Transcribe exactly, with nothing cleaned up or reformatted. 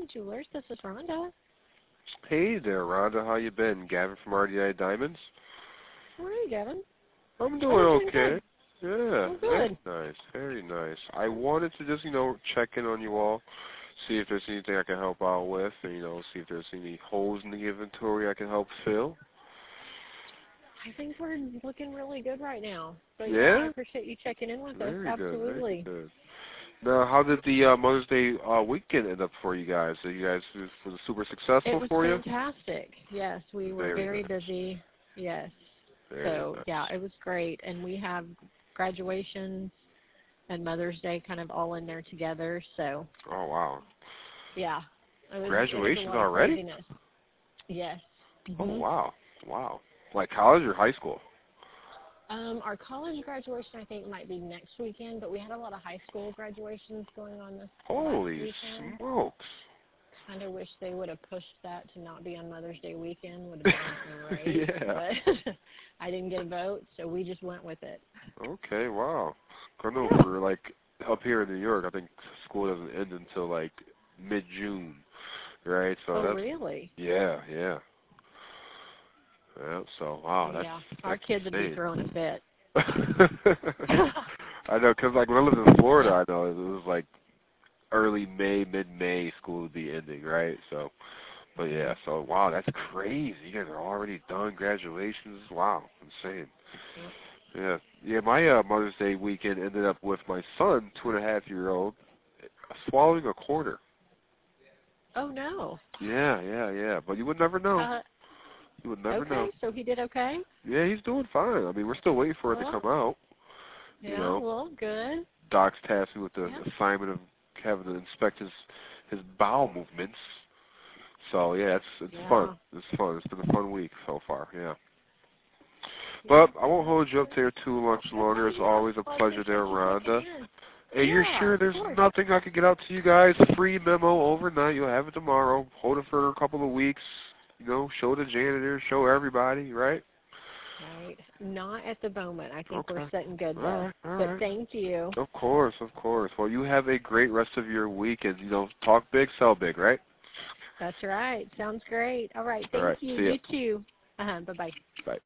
Jewelers. This is Rhonda. Hey there, Rhonda. How you been? Gavin from R D I Diamonds. How are you, Gavin? I'm doing Oh, doing okay. good. Yeah, Oh, very good. nice, very nice. I wanted to just, you know, check in on you all, see if there's anything I can help out with, and, you know, see if there's any holes in the inventory I can help fill. I think we're looking really good right now. So, yeah, Yeah? I appreciate you checking in with Very us. good, Absolutely. very good. Now, how did the uh, Mother's Day uh, weekend end up for you guys? Are you guys was it super successful It was for you? fantastic. Yes, we were Very very nice. busy. Yes. Very So, nice. yeah, it was great. And we have graduations and Mother's Day kind of all in there together. So, Oh, wow. yeah, it was, it was a Graduations lot of already? craziness. Yes. Oh, Mm-hmm. wow. Wow. Like college or high school? Um, our college graduation, I think, might be next weekend, but we had a lot of high school graduations going on this Holy last weekend. smokes. Kind of wish they would have pushed that to not be on Mother's Day weekend. Would have been great. Yeah. But I didn't get a vote, so we just went with it. Okay, wow. I know Yeah. for, like, up here in New York, I think school doesn't end until, like, mid-June, right? So Oh, that's, really? yeah, yeah. Yeah, so, wow, that's, Yeah. Our that's kids would be insane. throwing a fit. I know, because, like, when I lived in Florida, I know it was, like, early May, mid-May, school would be ending, right? So, but yeah, so wow, that's crazy. You guys are already done graduations. Wow, insane. Yeah, yeah. My uh, Mother's Day weekend ended up with my son, two and a half year old, swallowing a quarter. Oh, no. Yeah, yeah, yeah. But you would never know. Uh, You would never okay, know. so he did okay? Yeah, he's doing fine. I mean, we're still waiting for it to Well, come out. You yeah, know, well, good. Doc's tasked me with the Yeah. assignment of having to inspect his his bowel movements. So yeah, it's it's Yeah. fun. It's fun. It's been a fun week so far. Yeah. Yeah. But I won't hold you up there too much longer. It's Okay, yeah. always a Well, I pleasure there, appreciate you checking Rhonda. in. Hey, you're Yeah, sure of there's course. nothing I could get out to you guys? Free memo overnight. You'll have it tomorrow. Hold it for a couple of weeks. You know, show the janitor, show everybody, right? Right. Not at the moment. I think we're Okay. sitting good, All though. right, all But right. thank you. Of course, of course. Well, you have a great rest of your week, and, you know, talk big, sell big, right? That's right. Sounds great. All right. All Thank right. you. See ya. You too. Uh-huh. Bye-bye. Bye.